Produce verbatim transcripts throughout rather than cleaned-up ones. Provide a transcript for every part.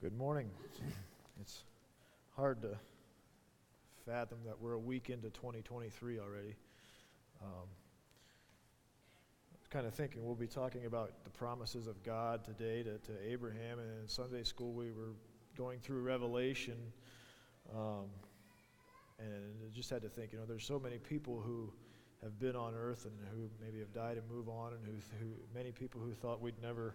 Good morning. It's hard to fathom that we're a week into twenty twenty-three already. Um, I was kind of thinking we'll be talking about the promises of God today to, to Abraham, and in Sunday school we were going through Revelation, um, and I just had to think, you know, there's so many people who have been on earth and who maybe have died and move on, and who, who many people who thought we'd never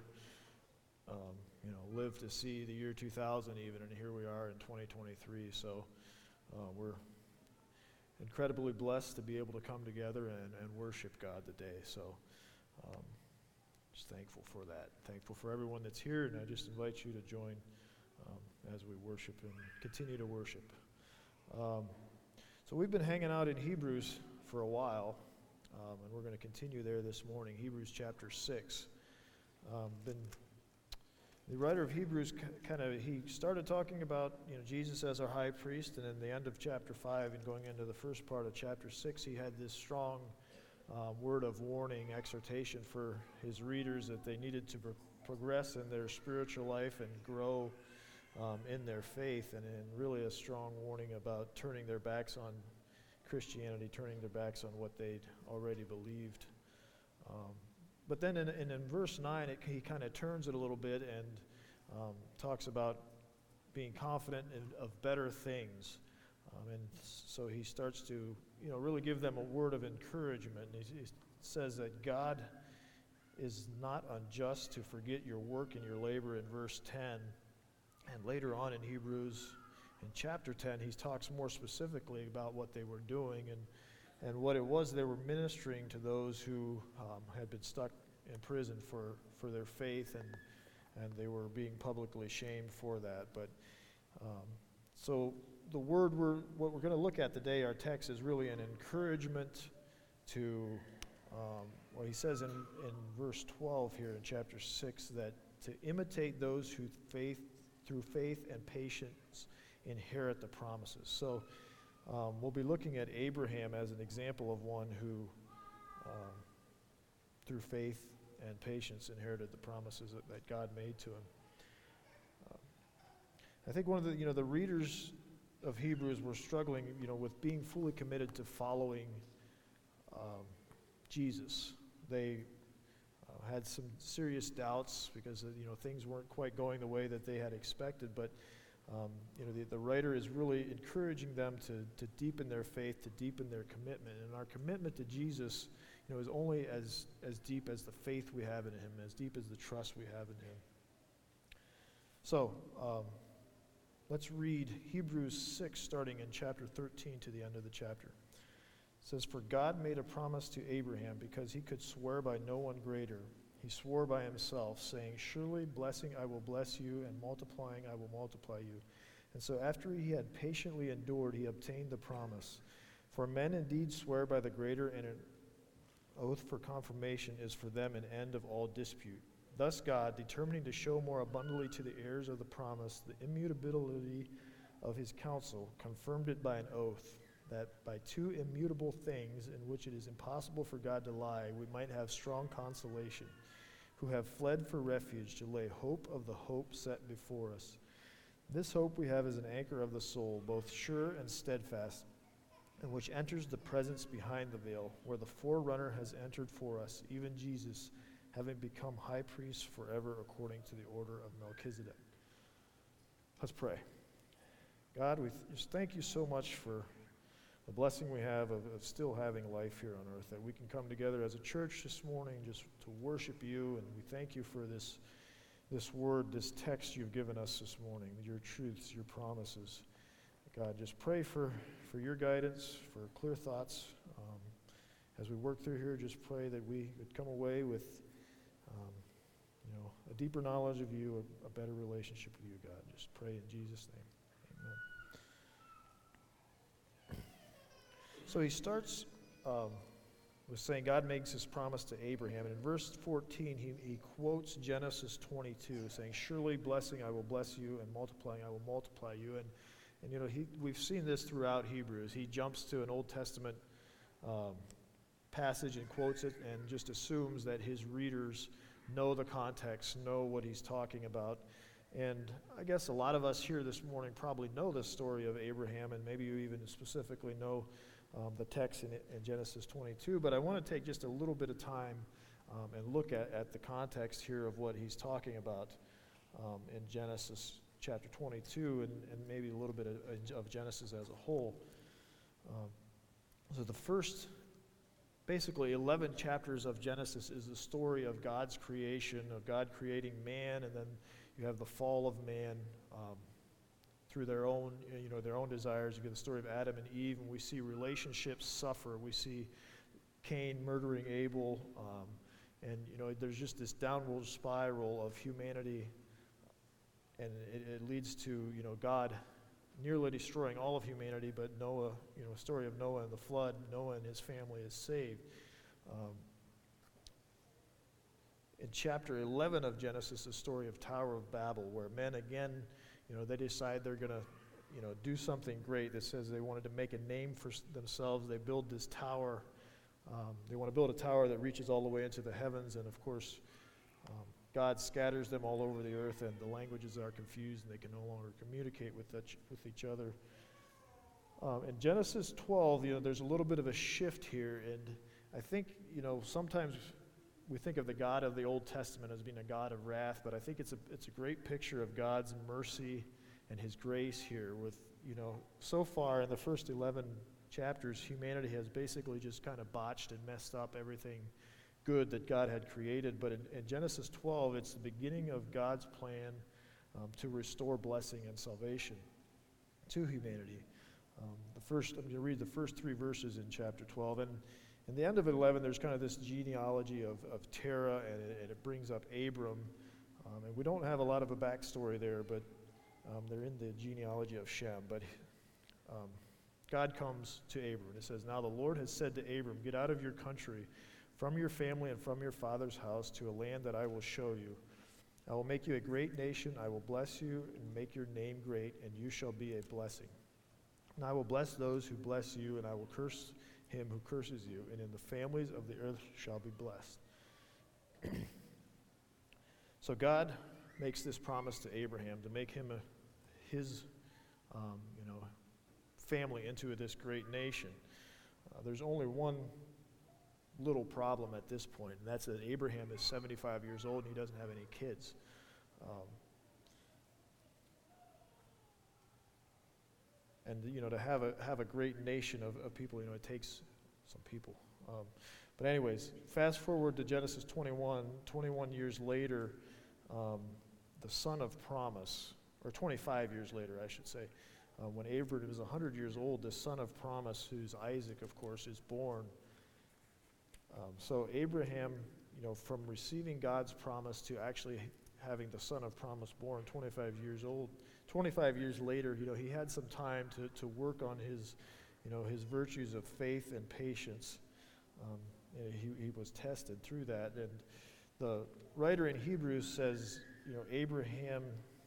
Um, you know, live to see the year two thousand even, and here we are in twenty twenty-three. So uh, we're incredibly blessed to be able to come together and, and worship God today. So um, just thankful for that. Thankful for everyone that's here, and I just invite you to join um, as we worship and continue to worship. Um, so we've been hanging out in Hebrews for a while, um, and we're going to continue there this morning. Hebrews chapter six. Um, been The writer of Hebrews kind of, he started talking about, you know, Jesus as our high priest, and in the end of chapter five and going into the first part of chapter six, he had this strong uh, word of warning, exhortation for his readers that they needed to pro- progress in their spiritual life and grow um, in their faith, and, and really a strong warning about turning their backs on Christianity, turning their backs on what they'd already believed. Um, But then in, in, in verse nine, it, he kind of turns it a little bit and um, talks about being confident in, of better things. Um, and so he starts to, you know, really give them a word of encouragement. And he, he says that God is not unjust to forget your work and your labor in verse ten. And later on in Hebrews, in chapter ten, he talks more specifically about what they were doing and and what it was they were ministering to those who um, had been stuck in prison for, for their faith, and and they were being publicly shamed for that. But um, so the word we're what we're going to look at today, our text, is really an encouragement to um, what he says in, in verse twelve here in chapter six, that to imitate those who faith through faith and patience inherit the promises. So Um, we'll be looking at Abraham as an example of one who, um, through faith and patience, inherited the promises that, that God made to him. Uh, I think one of the, you know, the readers of Hebrews were struggling, you know, with being fully committed to following um, Jesus. They uh, had some serious doubts because, uh, you know, things weren't quite going the way that they had expected, but Um, you know, the, the writer is really encouraging them to, to deepen their faith, to deepen their commitment. And our commitment to Jesus, you know, is only as, as deep as the faith we have in him, as deep as the trust we have in him. So, um, let's read Hebrews six, starting in chapter thirteen to the end of the chapter. It says, "For God made a promise to Abraham because he could swear by no one greater. He swore by himself, saying, 'Surely blessing I will bless you, and multiplying I will multiply you.' And so after he had patiently endured, he obtained the promise. For men indeed swear by the greater, and an oath for confirmation is for them an end of all dispute. Thus God, determining to show more abundantly to the heirs of the promise the immutability of his counsel, confirmed it by an oath, that by two immutable things in which it is impossible for God to lie, we might have strong consolation, who have fled for refuge to lay hope of the hope set before us. This hope we have as an anchor of the soul, both sure and steadfast, and which enters the presence behind the veil, where the forerunner has entered for us, even Jesus, having become high priest forever according to the order of Melchizedek." Let's pray. God, we th- just thank you so much for the blessing we have of, of still having life here on earth, that we can come together as a church this morning just to worship you, and we thank you for this this word, this text you've given us this morning, your truths, your promises. God, just pray for, for your guidance, for clear thoughts. Um, as we work through here, just pray that we would come away with um, you know, a deeper knowledge of you, a, a better relationship with you, God. Just pray in Jesus' name. Amen. So he starts um, with saying God makes his promise to Abraham. And in verse fourteen, he, he quotes Genesis twenty-two, saying, "Surely blessing I will bless you, and multiplying I will multiply you." And, and you know, he, we've seen this throughout Hebrews. He jumps to an Old Testament um, passage and quotes it and just assumes that his readers know the context, know what he's talking about. And I guess a lot of us here this morning probably know the story of Abraham, and maybe you even specifically know um, the text in, in Genesis twenty-two, but I want to take just a little bit of time um, and look at, at the context here of what he's talking about um, in Genesis chapter twenty-two, and, and maybe a little bit of, of Genesis as a whole. Um, so the first, basically eleven chapters of Genesis is the story of God's creation, of God creating man, and then you have the fall of man um, through their own, you know, their own desires. You get the story of Adam and Eve, and we see relationships suffer. We see Cain murdering Abel, um, and you know, there's just this downward spiral of humanity, and it, it leads to, you know, God nearly destroying all of humanity. But Noah, you know, story of Noah and the flood. Noah and his family is saved. Um, In chapter eleven of Genesis, the story of Tower of Babel, where men again, you know, they decide they're going to, you know, do something great. That says they wanted to make a name for themselves. They build this tower. Um, they want to build a tower that reaches all the way into the heavens, and of course, um, God scatters them all over the earth, and the languages are confused, and they can no longer communicate with each, with each other. Um, in Genesis twelve, you know, there's a little bit of a shift here, and I think, you know, sometimes we think of the God of the Old Testament as being a God of wrath, but I think it's a it's a great picture of God's mercy and his grace here. With, you know, so far in the first eleven chapters, humanity has basically just kind of botched and messed up everything good that God had created. But in, in Genesis twelve, it's the beginning of God's plan um, to restore blessing and salvation to humanity. Um, the first, I'm going to read the first three verses in chapter twelve, and in the end of eleven, there's kind of this genealogy of, of Terah, and it, and it brings up Abram. Um, and we don't have a lot of a backstory there, but um, they're in the genealogy of Shem. But um, God comes to Abram, and it says, "Now the Lord has said to Abram, get out of your country, from your family and from your father's house, to a land that I will show you. I will make you a great nation. I will bless you and make your name great, and you shall be a blessing. And I will bless those who bless you, and I will curse him who curses you, and in the families of the earth shall be blessed." So God makes this promise to Abraham to make him a, his, um, you know, family into this great nation. Uh, there's only one little problem at this point, and that's that Abraham is seventy-five years old and he doesn't have any kids. Um, And, you know, to have a have a great nation of, of people, you know, it takes some people. Um, but anyways, fast forward to Genesis twenty-one. twenty-one years later, um, the son of promise, or twenty-five years later, I should say, uh, when Abraham was one hundred years old, the son of promise, who's Isaac, of course, is born. Um, so Abraham, you know, from receiving God's promise to actually having the son of promise born, twenty-five years old, twenty-five years later, you know, he had some time to, to work on his, you know, his virtues of faith and patience. Um, and he, he was tested through that. And the writer in Hebrews says, you know, Abraham,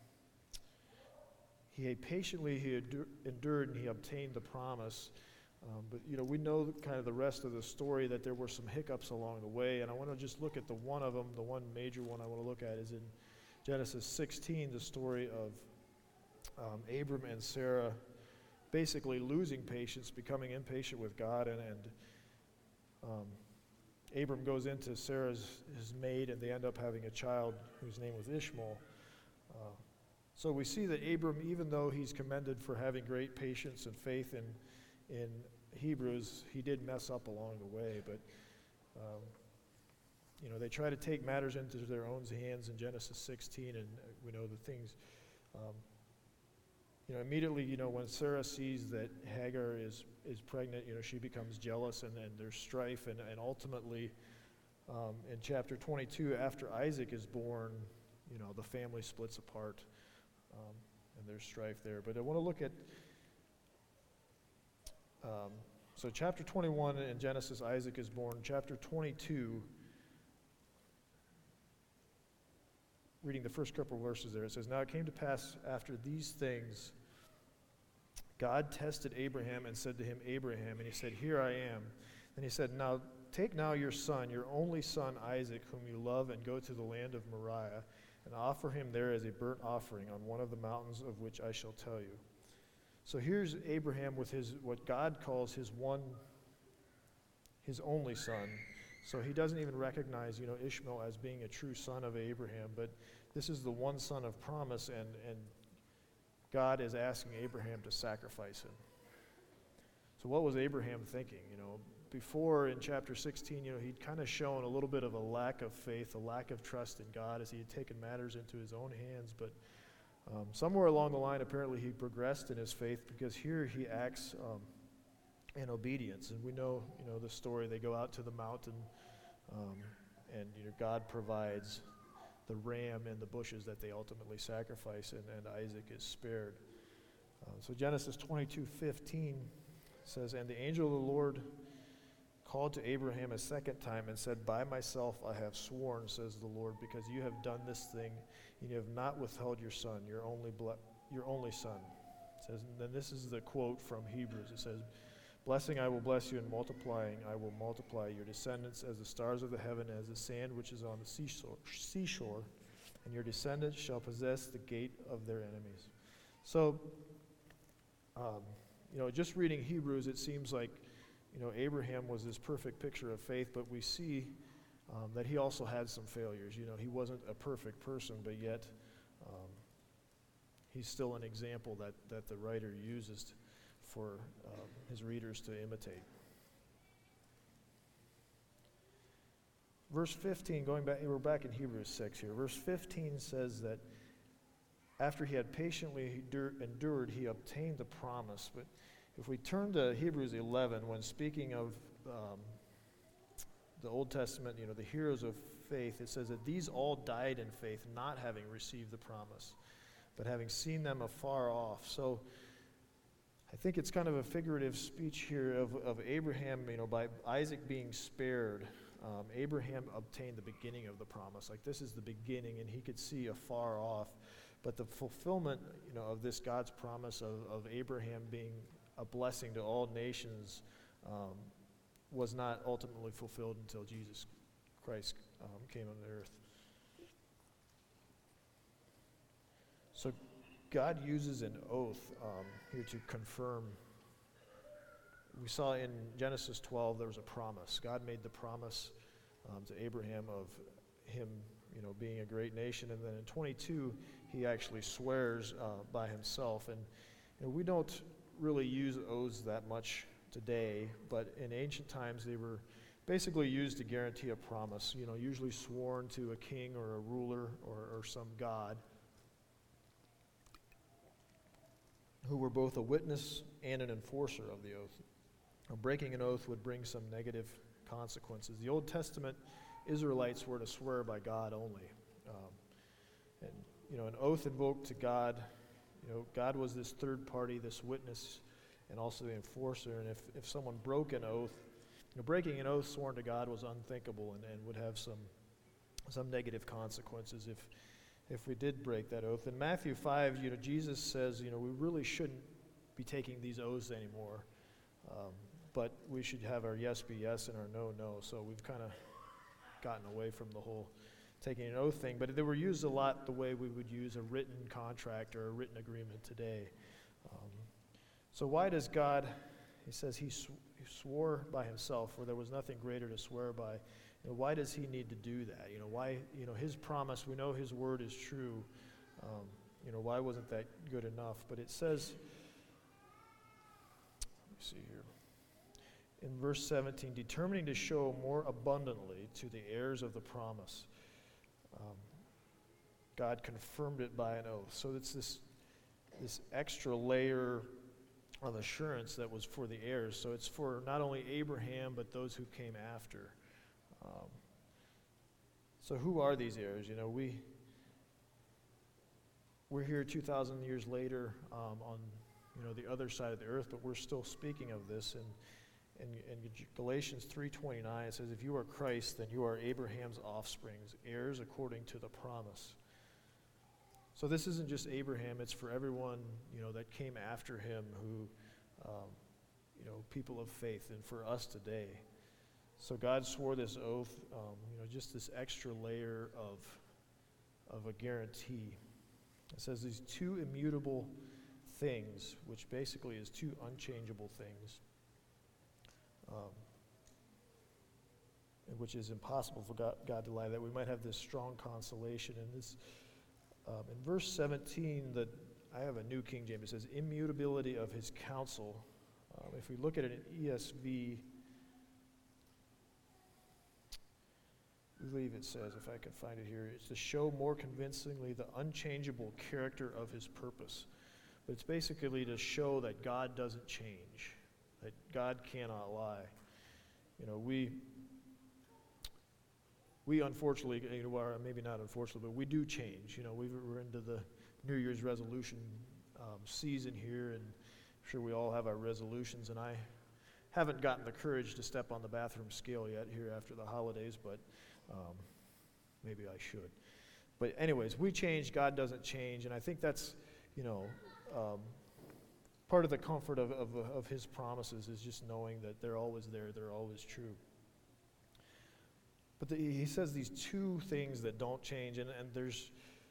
he patiently he endured and he obtained the promise. Um, but, you know, we know kind of the rest of the story, that there were some hiccups along the way. And I want to just look at the one of them. The one major one I want to look at is in Genesis sixteen, the story of Um, Abram and Sarah basically losing patience, becoming impatient with God, and, and um, Abram goes into Sarah's his maid, and they end up having a child whose name was Ishmael. Uh, so we see that Abram, even though he's commended for having great patience and faith in in Hebrews, he did mess up along the way. But um, you know, they try to take matters into their own hands in Genesis sixteen, and we know the things. Um, You know, immediately, you know, when Sarah sees that Hagar is, is pregnant, you know, she becomes jealous, and then there's strife, and, and ultimately, um, in chapter twenty-two, after Isaac is born, you know, the family splits apart, um, and there's strife there. But I want to look at, um, so chapter twenty-one in Genesis, Isaac is born. Chapter twenty-two, reading the first couple of verses there, it says, "Now it came to pass after these things, God tested Abraham and said to him, Abraham, and he said, Here I am. And he said, Now take now your son, your only son Isaac, whom you love, and go to the land of Moriah, and offer him there as a burnt offering on one of the mountains of which I shall tell you. So here's Abraham with his what God calls his one, his only son. So he doesn't even recognize, you know, Ishmael as being a true son of Abraham, but this is the one son of promise, and, and God is asking Abraham to sacrifice him. So what was Abraham thinking? You know, before in chapter sixteen, you know, he'd kind of shown a little bit of a lack of faith, a lack of trust in God as he had taken matters into his own hands, but um, somewhere along the line, apparently he progressed in his faith, because here he acts um, in obedience. And we know, you know, the story. They go out to the mountain, um, and you know, God provides the ram in the bushes that they ultimately sacrifice, and, and Isaac is spared. Uh, so Genesis twenty-two fifteen says, "And the angel of the Lord called to Abraham a second time and said, By myself I have sworn, says the Lord, because you have done this thing, and you have not withheld your son, your only ble- your only son." It says, and then this is the quote from Hebrews. It says, "Blessing I will bless you, and multiplying I will multiply your descendants as the stars of the heaven, as the sand which is on the seashore, seashore, and your descendants shall possess the gate of their enemies." So, um, you know, just reading Hebrews, it seems like, you know, Abraham was this perfect picture of faith, but we see um, that he also had some failures. You know, he wasn't a perfect person, but yet um, he's still an example that, that the writer uses for um, his readers to imitate. Verse fifteen, going back, we're back in Hebrews six here. Verse fifteen says that after he had patiently endured, he obtained the promise. But if we turn to Hebrews eleven, when speaking of um, the Old Testament, you know, the heroes of faith, it says that these all died in faith, not having received the promise, but having seen them afar off. So I think it's kind of a figurative speech here of, of Abraham, you know, by Isaac being spared. Um, Abraham obtained the beginning of the promise. Like, this is the beginning, and he could see afar off. But the fulfillment, you know, of this God's promise of, of Abraham being a blessing to all nations um, was not ultimately fulfilled until Jesus Christ um, came on the earth. So God uses an oath um, here to confirm. We saw in Genesis twelve there was a promise. God made the promise um, to Abraham of him, you know, being a great nation, and then in twenty-two he actually swears uh, by himself. And you know, we don't really use oaths that much today, but in ancient times they were basically used to guarantee a promise. You know, usually sworn to a king or a ruler or, or some god, who were both a witness and an enforcer of the oath. Now, breaking an oath would bring some negative consequences. The Old Testament Israelites were to swear by God only. Um, and, you know, an oath invoked to God, you know, God was this third party, this witness, and also the enforcer. And if, if someone broke an oath, you know, breaking an oath sworn to God was unthinkable and, and would have some some negative consequences if if we did break that oath. In Matthew five, you know, Jesus says, you know, we really shouldn't be taking these oaths anymore, um, but we should have our yes be yes and our no, no. So we've kind of gotten away from the whole taking an oath thing, but they were used a lot the way we would use a written contract or a written agreement today. Um, so why does God, he says he, sw- he swore by himself, where there was nothing greater to swear by. You know, why does he need to do that? You know, why, you know, his promise, we know his word is true. Um, you know, why wasn't that good enough? But it says, let me see here. In verse seventeen, determining to show more abundantly to the heirs of the promise, um, God confirmed it by an oath. So it's this this extra layer of assurance that was for the heirs. So it's for not only Abraham, but those who came after. Um, so who are these heirs? You know, we, we're here two thousand years later um, on, you know, the other side of the earth, but we're still speaking of this. And in, in Galatians three twenty-nine, it says, if you are Christ, then you are Abraham's offspring, heirs according to the promise. So this isn't just Abraham, it's for everyone, you know, that came after him who, um, you know, people of faith, and for us today. So God swore this oath, um, you know, just this extra layer of of a guarantee. It says these two immutable things, which basically is two unchangeable things, um, which is impossible for God, God to lie, that we might have this strong consolation. And this, um, in verse seventeen, that I have a New King James, it says immutability of his counsel. Um, if we look at it in E S V, I believe it says, if I can find it here, it's to show more convincingly the unchangeable character of his purpose. But it's basically to show that God doesn't change, that God cannot lie. You know, we, we unfortunately, you know, or maybe not unfortunately, but we do change. You know, we we're into the New Year's resolution um, season here, and I'm sure we all have our resolutions, and I haven't gotten the courage to step on the bathroom scale yet here after the holidays, but um, maybe I should. But anyways, we change, God doesn't change, and I think that's, you know, um, part of the comfort of, of, of his promises is just knowing that they're always there, they're always true. But the, he says these two things that don't change, and, and there's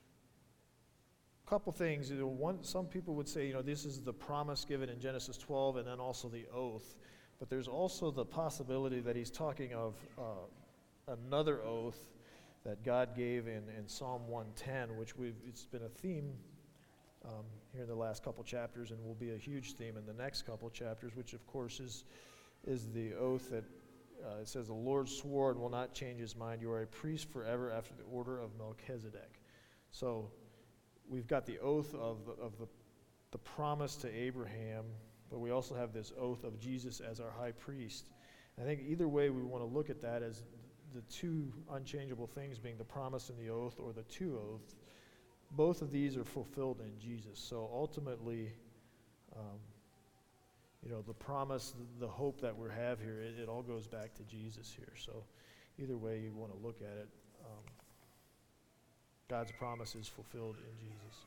a couple things. You know, one, some people would say, you know, this is the promise given in Genesis twelve, and then also the oath. But there's also the possibility that he's talking of uh, another oath that God gave in, in Psalm one ten, which we've it's been a theme um, here in the last couple chapters, and will be a huge theme in the next couple chapters, which of course is is the oath that uh, it says, the Lord swore and will not change his mind. You are a priest forever after the order of Melchizedek. So we've got the oath of the, of the, the promise to Abraham, but we also have this oath of Jesus as our high priest. I think either way we want to look at that as the two unchangeable things being the promise and the oath, or the two oaths. Both of these are fulfilled in Jesus. So ultimately, um, you know, the promise, the, the hope that we have here, it, it all goes back to Jesus here. So either way you want to look at it, um, God's promise is fulfilled in Jesus.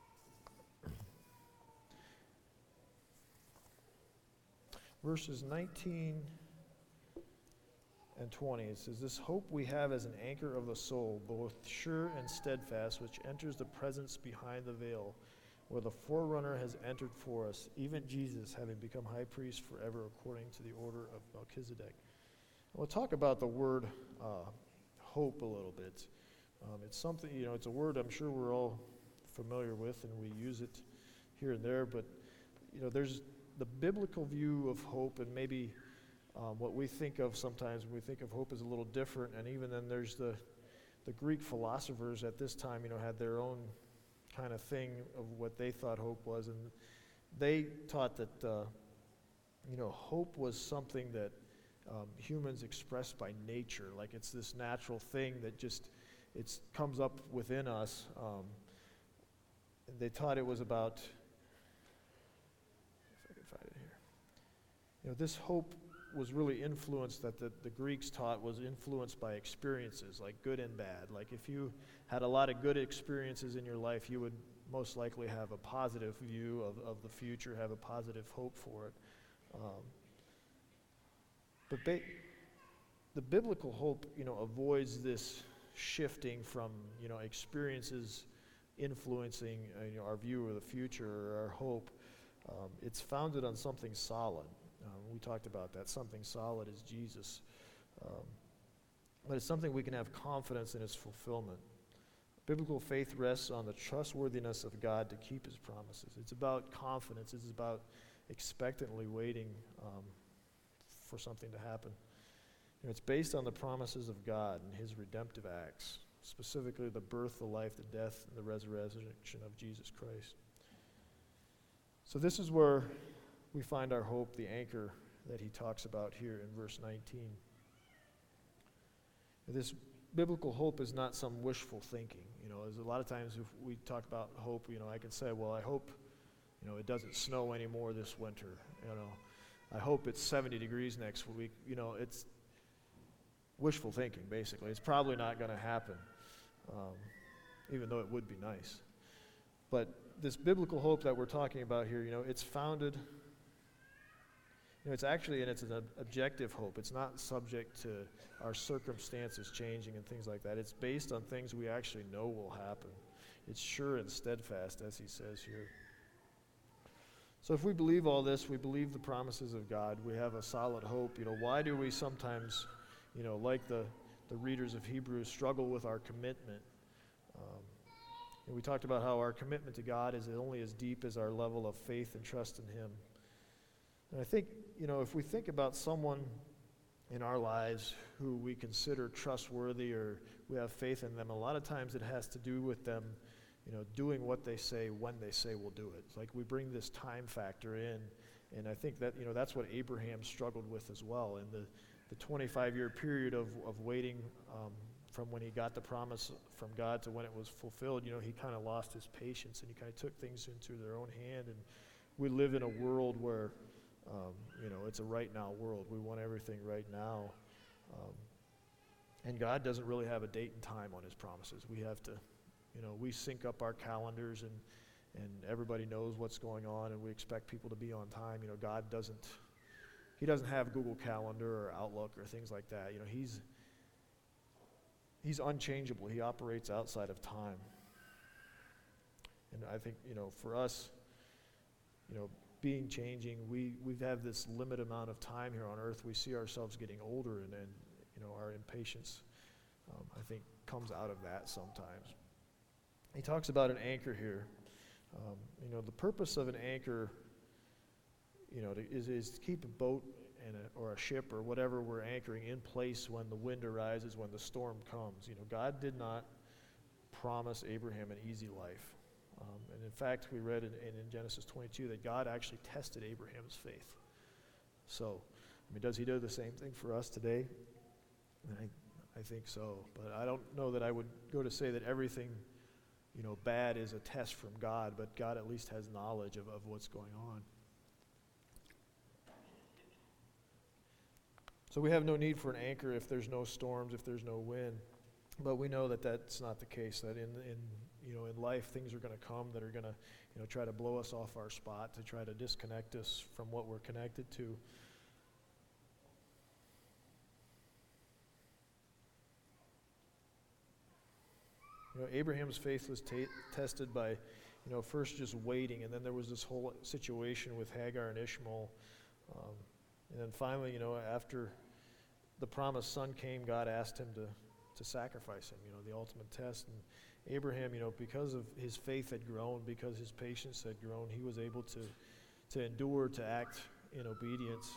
Verses nineteen and twenty, it says, this hope we have as an anchor of the soul, both sure and steadfast, which enters the presence behind the veil, where the forerunner has entered for us, even Jesus, having become high priest forever according to the order of Melchizedek. We'll talk about the word uh, hope a little bit. Um, it's something, you know, it's a word I'm sure we're all familiar with, and we use it here and there, but, you know, there's the biblical view of hope, and maybe um, what we think of sometimes when we think of hope is a little different. And even then there's the the Greek philosophers at this time, you know, had their own kind of thing of what they thought hope was, and they taught that uh, you know, hope was something that um, humans express by nature, like it's this natural thing that just it comes up within us. Um, and they taught it was about, if I can find it here, you know, this hope was really influenced, that the, the Greeks taught was influenced by experiences, like good and bad. Like if you had a lot of good experiences in your life, you would most likely have a positive view of, of the future, have a positive hope for it. Um, but ba- the biblical hope, you know, avoids this shifting from, you know, experiences influencing uh, you know, our view of the future or our hope. Um, it's founded on something solid. Um, we talked about that. Something solid is Jesus. Um, but it's something we can have confidence in its fulfillment. Biblical faith rests on the trustworthiness of God to keep his promises. It's about confidence. It's about expectantly waiting um, for something to happen. You know, it's based on the promises of God and his redemptive acts, specifically the birth, the life, the death, and the resurrection of Jesus Christ. So this is where we find our hope, the anchor that he talks about here in verse nineteen. This biblical hope is not some wishful thinking. You know, there's a lot of times if we talk about hope, you know, I can say, well, I hope, you know, it doesn't snow anymore this winter. You know, I hope it's seventy degrees next week. You know, it's wishful thinking, basically. It's probably not going to happen, um, even though it would be nice. But this biblical hope that we're talking about here, you know, it's founded You know, it's actually, and it's an ob- objective hope. It's not subject to our circumstances changing and things like that. It's based on things we actually know will happen. It's sure and steadfast, as he says here. So if we believe all this, we believe the promises of God, we have a solid hope. You know, why do we sometimes, you know, like the, the readers of Hebrews, struggle with our commitment? Um, and we talked about how our commitment to God is only as deep as our level of faith and trust in him. And I think, you know, if we think about someone in our lives who we consider trustworthy or we have faith in them, a lot of times it has to do with them, you know, doing what they say when they say we'll do it. It's like we bring this time factor in, and I think that, you know, that's what Abraham struggled with as well. In the, the twenty-five year period of, of waiting um, from when he got the promise from God to when it was fulfilled, you know, he kind of lost his patience and he kind of took things into their own hand. And we live in a world where, um, you know, it's a right now world. We want everything right now. Um, and God doesn't really have a date and time on his promises. We have to, you know, we sync up our calendars and, and everybody knows what's going on and we expect people to be on time. You know, God doesn't, he doesn't have Google Calendar or Outlook or things like that. You know, he's, he's unchangeable. He operates outside of time. And I think, you know, for us, you know, being changing, we, we have this limited amount of time here on earth. We see ourselves getting older and, and you know, our impatience, um, I think, comes out of that sometimes. He talks about an anchor here. Um, you know, the purpose of an anchor, you know, to, is, is to keep a boat and a, or a ship or whatever we're anchoring in place when the wind arises, when the storm comes. You know, God did not promise Abraham an easy life. Um, and in fact, we read in, in Genesis twenty-two that God actually tested Abraham's faith. So, I mean, does he do the same thing for us today? I, I think so. But I don't know that I would go to say that everything, you know, bad is a test from God, but God at least has knowledge of, of what's going on. So we have no need for an anchor if there's no storms, if there's no wind. But we know that that's not the case, that in, in you know, in life things are going to come that are going to, you know, try to blow us off our spot, to try to disconnect us from what we're connected to. You know, Abraham's faith was ta- tested by, you know, first just waiting, and then there was this whole situation with Hagar and Ishmael. Um, and then finally, you know, after the promised son came, God asked him to, to sacrifice him, you know, the ultimate test. And Abraham, you know, because of his faith had grown, because his patience had grown, he was able to, to endure, to act in obedience.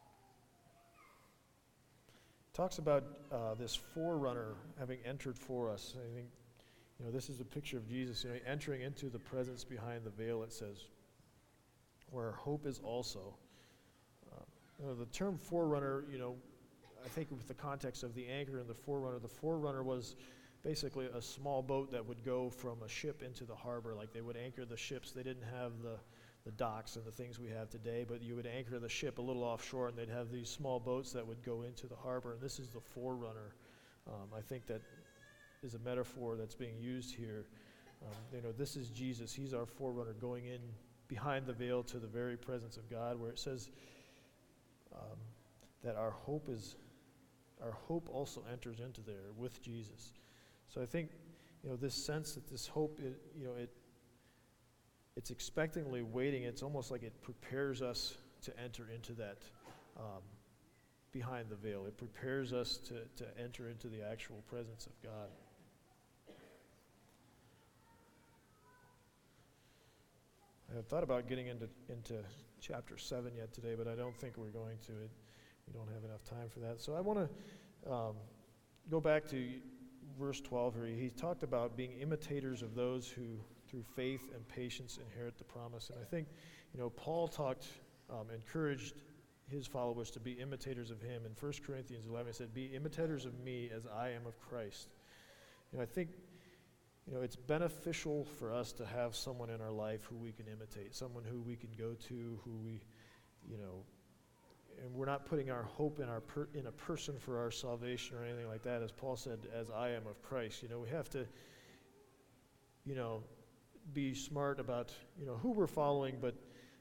Talks about uh, this forerunner having entered for us. I think, you know, this is a picture of Jesus, you know, entering into the presence behind the veil, it says, where our hope is also. Uh, you know, the term forerunner, you know, I think with the context of the anchor and the forerunner, the forerunner was basically a small boat that would go from a ship into the harbor. Like they would anchor the ships. They didn't have the, the docks and the things we have today, but you would anchor the ship a little offshore and they'd have these small boats that would go into the harbor, and this is the forerunner. Um, I think that is a metaphor that's being used here. Um, you know, this is Jesus. He's our forerunner going in behind the veil to the very presence of God, where it says um, that our hope is, our hope also enters into there with Jesus. So I think, you know, this sense that this hope, it, you know, it it's expectantly waiting. It's almost like it prepares us to enter into that um, behind the veil. It prepares us to, to enter into the actual presence of God. I have thought about getting into into chapter seven yet today, but I don't think we're going to. It, we don't have enough time for that. So I want to um, go back to verse twelve here. He talked about being imitators of those who, through faith and patience, inherit the promise. And I think, you know, Paul talked, um, encouraged his followers to be imitators of him. In First Corinthians eleven, he said, "Be imitators of me as I am of Christ." You know, I think, you know, it's beneficial for us to have someone in our life who we can imitate, someone who we can go to, who we, you know, and we're not putting our hope in our per, in a person for our salvation or anything like that. As Paul said, "As I am of Christ." You know, we have to, you know, be smart about, you know, who we're following, but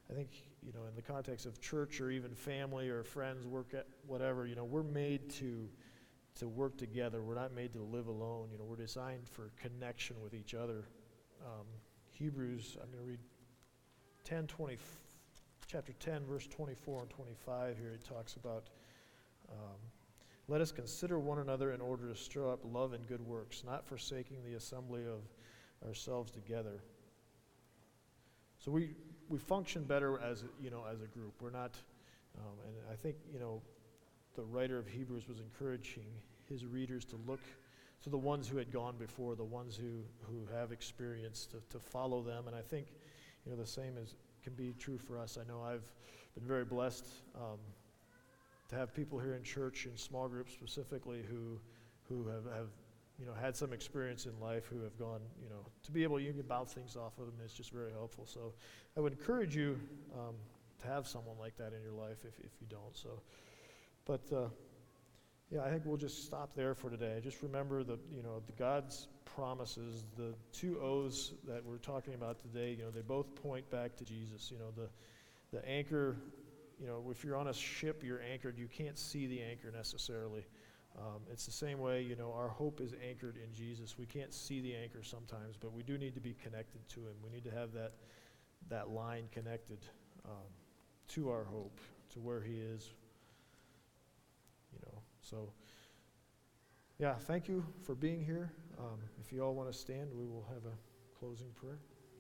I think, you know, in the context of church or even family or friends, work at whatever, you know, we're made to to work together. We're not made to live alone. You know, we're designed for connection with each other. Um, Hebrews, I'm going to read ten twenty, chapter ten, verse twenty-four and twenty-five here. It talks about, um, let us consider one another in order to stir up love and good works, not forsaking the assembly of ourselves together. So we we function better as a, you know as a group. We're not, um, and I think you know, the writer of Hebrews was encouraging his readers to look to the ones who had gone before, the ones who who have experience, to to follow them. And I think, you know, the same is can be true for us. I know I've been very blessed um, to have people here in church, in small groups specifically, who who have have. you know, had some experience in life, who have gone, you know, to be able to, you can bounce things off of them is just very helpful. So I would encourage you um, to have someone like that in your life if, if you don't. So, but uh, yeah, I think we'll just stop there for today. Just remember the, you know, the God's promises, the two O's that we're talking about today, you know, they both point back to Jesus. You know, the, the anchor, you know, if you're on a ship, you're anchored, you can't see the anchor necessarily. Um, it's the same way, you know, our hope is anchored in Jesus. We can't see the anchor sometimes, but we do need to be connected to him. We need to have that that line connected um, to our hope, to where he is, you know. So, yeah, thank you for being here. Um, if you all want to stand, we will have a closing prayer.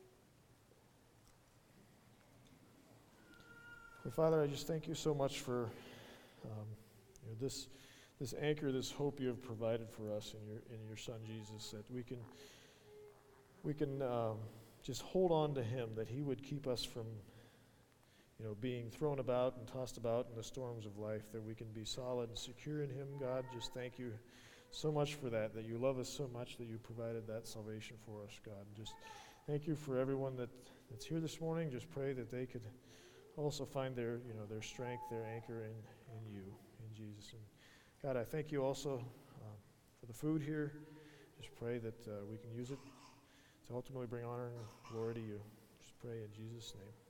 Well, Father, I just thank you so much for um, you know, this This anchor, this hope you have provided for us in your in your Son Jesus, that we can we can um, just hold on to him, that he would keep us from, you know, being thrown about and tossed about in the storms of life, that we can be solid and secure in him. God, just thank you so much for that, that you love us so much that you provided that salvation for us, God. And just thank you for everyone that, that's here this morning. Just pray that they could also find their, you know, their strength, their anchor in, in you, in Jesus. And God, I thank you also um, for the food here. Just pray that uh, we can use it to ultimately bring honor and glory to you. Just pray in Jesus' name.